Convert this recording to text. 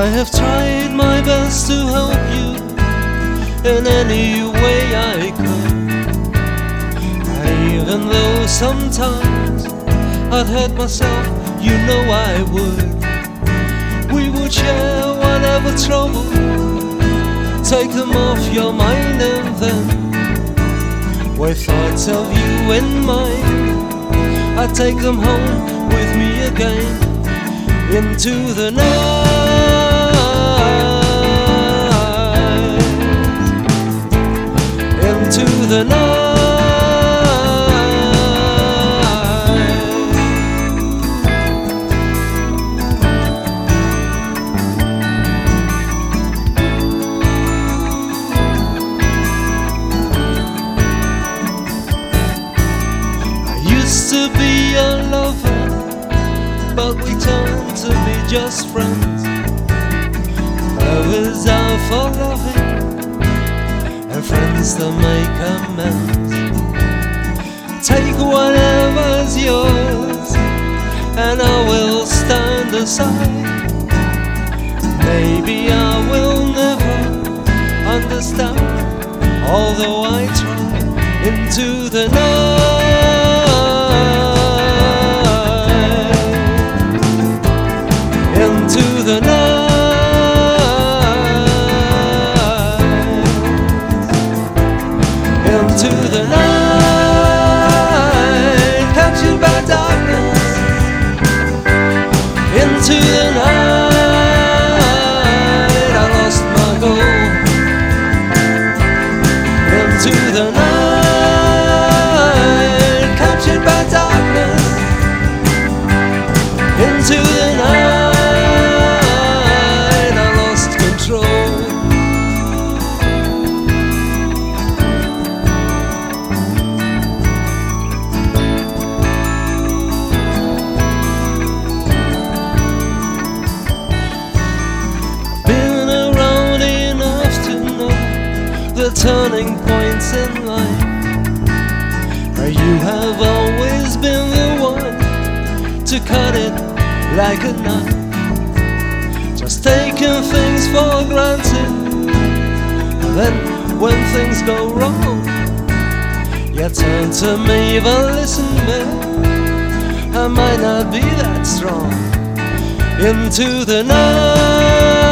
I have tried my best to help you in any way I could. And even though sometimes I'd hurt myself, you know I would. We would share whatever trouble, take them off your mind, and then, with thoughts of you in mind, I'd take them home with me again, into the night, into the night. Used to be a lover, but we turned to be just friends. Lovers are for loving, and friends to make amends. Take whatever's yours, and I will stand aside. Maybe I will never understand, although I try. Into the night, into the night, into the night, captured by darkness, into the night, I lost my goal, into the night, captured by darkness, into the night, I lost control. I've been around enough to know the turning points in life, where you have always been the one to cut it like a knife. Just taking things for granted, and then when things go wrong, you turn to me, but listen, man, I might not be that strong. Into the night,